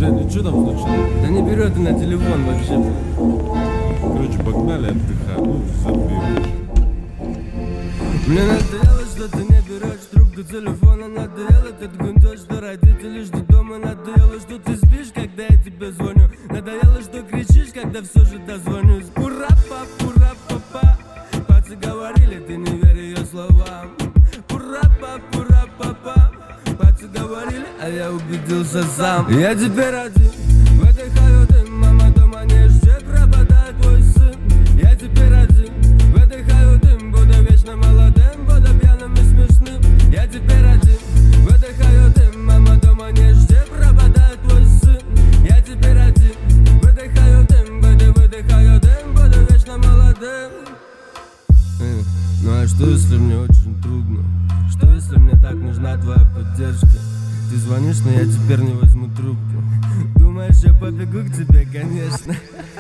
Женя, что там случилось? Да не берет на телефон вообще, блин. Короче, погнали отдыхать. Ну, забей. Мне надоело, что ты не берешь трубку телефона. Надоело этот гундеж, что родители ждут дома. Надоело, что ты спишь, когда я тебе звоню. Надоело, что кричишь, когда все же дозвонюсь. Пура-па-пура-па-па. Пацы говорили, ты не верь ее словам. Пура-па-пура-па-па. Пацы говорили, а я убедился сам. Я теперь один, выдыхаю дым. Мама дома не ждет, пропадает твой сын. Я теперь один, выдыхаю дым. Буду вечно молодым, буду пьяным и смешным. Я теперь один, выдыхаю дым. Мама дома не ждет, пропадает твой сын. Я теперь один, выдыхаю дым. Выдыхаю дым, буду вечно молодым. Ну а что если мне очень трудно? Что если мне так нужна твоя поддержка? Ты звонишь, но я теперь не возьму трубку. Думаешь, я побегу к тебе, конечно.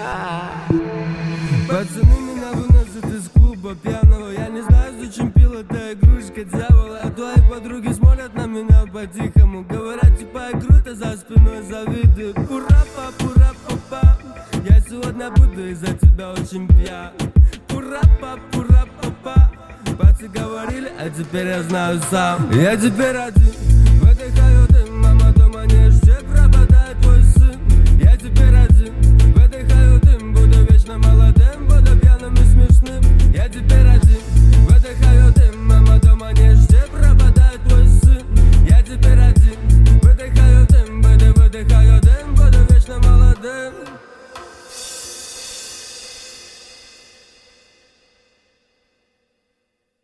Пацаны меня выносят из клуба пьяного. Я не знаю, зачем пил эта игрушка дьявола. А твои подруги смотрят на меня по-тихому. Говорят, типа я круто, за спиной завидуют. Пура-па-пура-па-па. Я сегодня буду из-за тебя очень пьян. Пура-па-пура-па-па. Пацы говорили, а теперь я знаю сам. Я теперь один,